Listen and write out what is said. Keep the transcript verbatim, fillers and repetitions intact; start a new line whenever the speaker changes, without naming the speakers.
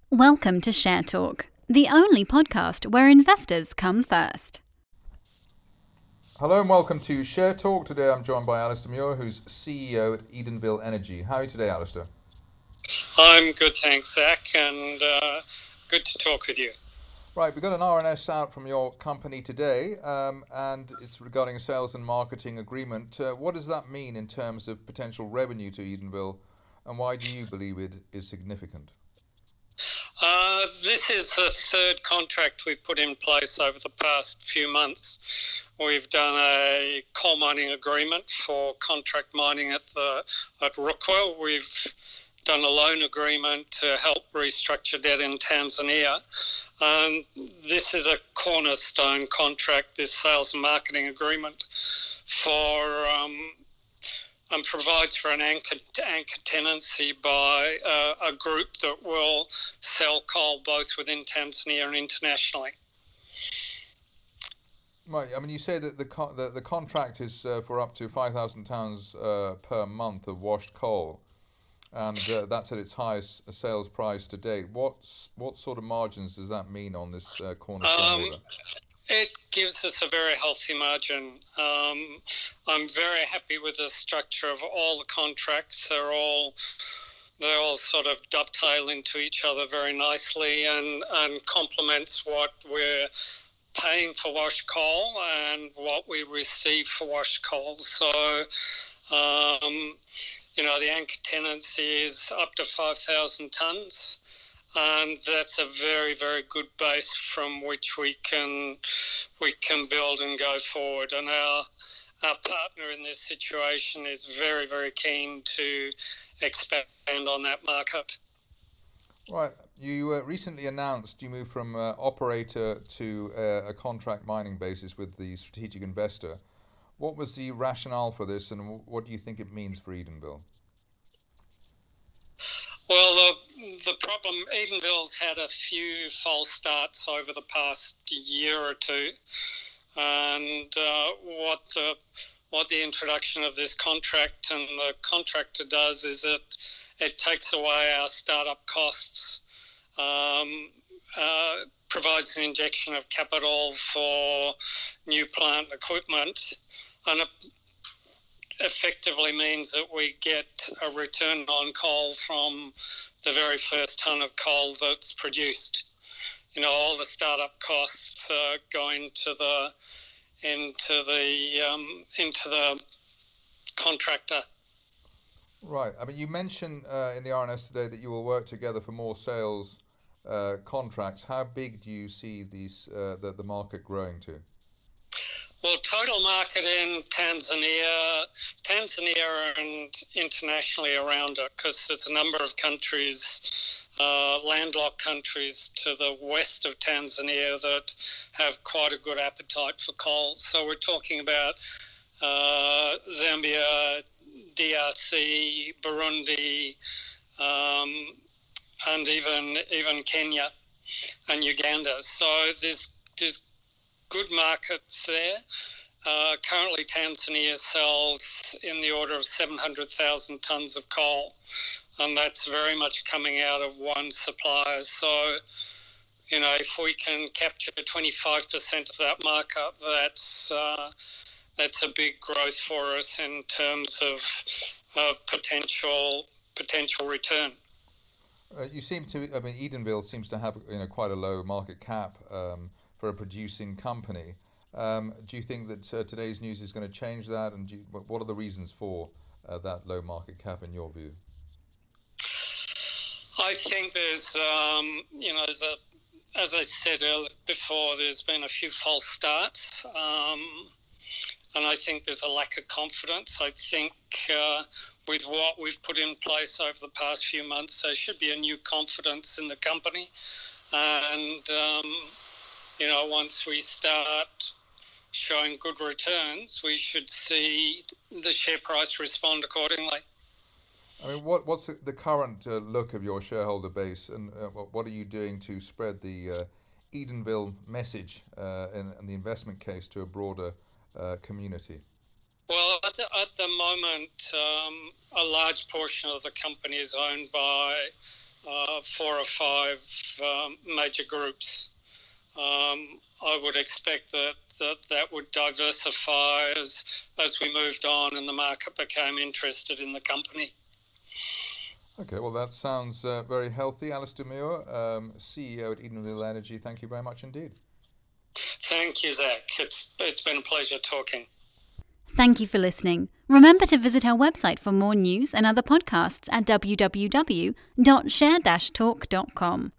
Welcome to Share Talk, the only podcast where investors come first.
Hello and welcome to Share Talk. Today I'm joined by Alistair Muir, who's C E O at Edenville Energy. How are you today, Alistair?
I'm good, thanks, Zach, and uh, good to talk with you.
Right, we got an R N S out from your company today, um, and it's regarding a sales and marketing agreement. Uh, what does that mean in terms of potential revenue to Edenville, and why do you believe it is significant?
Uh, this is the third contract we've put in place over the past few months. We've done a coal mining agreement for contract mining at the at Rukwa. We've done a loan agreement to help restructure debt in Tanzania. Um, this is a cornerstone contract, this sales and marketing agreement, for um, and provides for an anchor, anchor tenancy by uh, a group that will sell coal both within Tanzania and internationally.
Right, I mean, you say that the co- the, the contract is uh, for up to five thousand tonnes uh, per month of washed coal, and uh, that's at its highest sales price to date. What's, what sort of margins does that mean on this uh, cornerstone
Um,
order?
It gives us a very healthy margin. Um, I'm very happy with the structure of all the contracts. They're all they all sort of dovetail into each other very nicely, and, and complements what we're paying for washed coal and what we receive for washed coal. So, um, you know, the anchor tenancy is up to five thousand tonnes. And that's a very, very good base from which we can we can build and go forward. And our our partner in this situation is very, very keen to expand on that market.
Right, you uh, recently announced you moved from uh, operator to uh, a contract mining basis with the strategic investor. What was the rationale for this, and what do you think it means for Edenville?
Well, the, the problem, Edenville's had a few false starts over the past year or two, and uh, what the what the introduction of this contract and the contractor does is it it takes away our startup costs, um, uh, provides an injection of capital for new plant equipment, and it effectively means that we get a return on coal from the very first tonne of coal that's produced. You know, all the startup costs uh, go into the into the um, into the contractor.
Right. I mean, you mentioned uh, in the R N S today that you will work together for more sales uh, contracts. How big do you see these uh, the the market growing to?
Well, total market in Tanzania, Tanzania and internationally around it, because there's a number of countries, uh, landlocked countries to the west of Tanzania that have quite a good appetite for coal. So we're talking about uh, Zambia, D R C, Burundi, um, and even even Kenya and Uganda. So there's there's good markets there. Uh, currently, Tanzania sells in the order of seven hundred thousand tonnes of coal, and that's very much coming out of one supplier. So, you know, if we can capture twenty-five percent of that market, that's uh, that's a big growth for us in terms of of potential potential return.
Uh, you seem to. I mean, Edenville seems to have you know quite a low market cap um, for a producing company. Um, do you think that uh, today's news is going to change that? And do you, what are the reasons for uh, that low market cap in your view?
I think there's, um, you know, there's a, as I said earlier before, there's been a few false starts, um, and I think there's a lack of confidence. I think uh, with what we've put in place over the past few months, there should be a new confidence in the company, and um, you know, once we start showing good returns, we should see the share price respond accordingly.
I mean, what what's the current uh, look of your shareholder base, and uh, what are you doing to spread the uh, Edenville message uh, and, and the investment case to a broader uh, community?
Well, at the, at the moment, um, a large portion of the company is owned by uh, four or five um, major groups. Um, I would expect that, that that would diversify as as we moved on and the market became interested in the company.
Okay, well, that sounds uh, very healthy. Alistair Muir, um, C E O at Edenville Energy, thank you very much indeed.
Thank you, Zach. It's, it's been a pleasure talking.
Thank you for listening. Remember to visit our website for more news and other podcasts at w w w dot share dash talk dot com.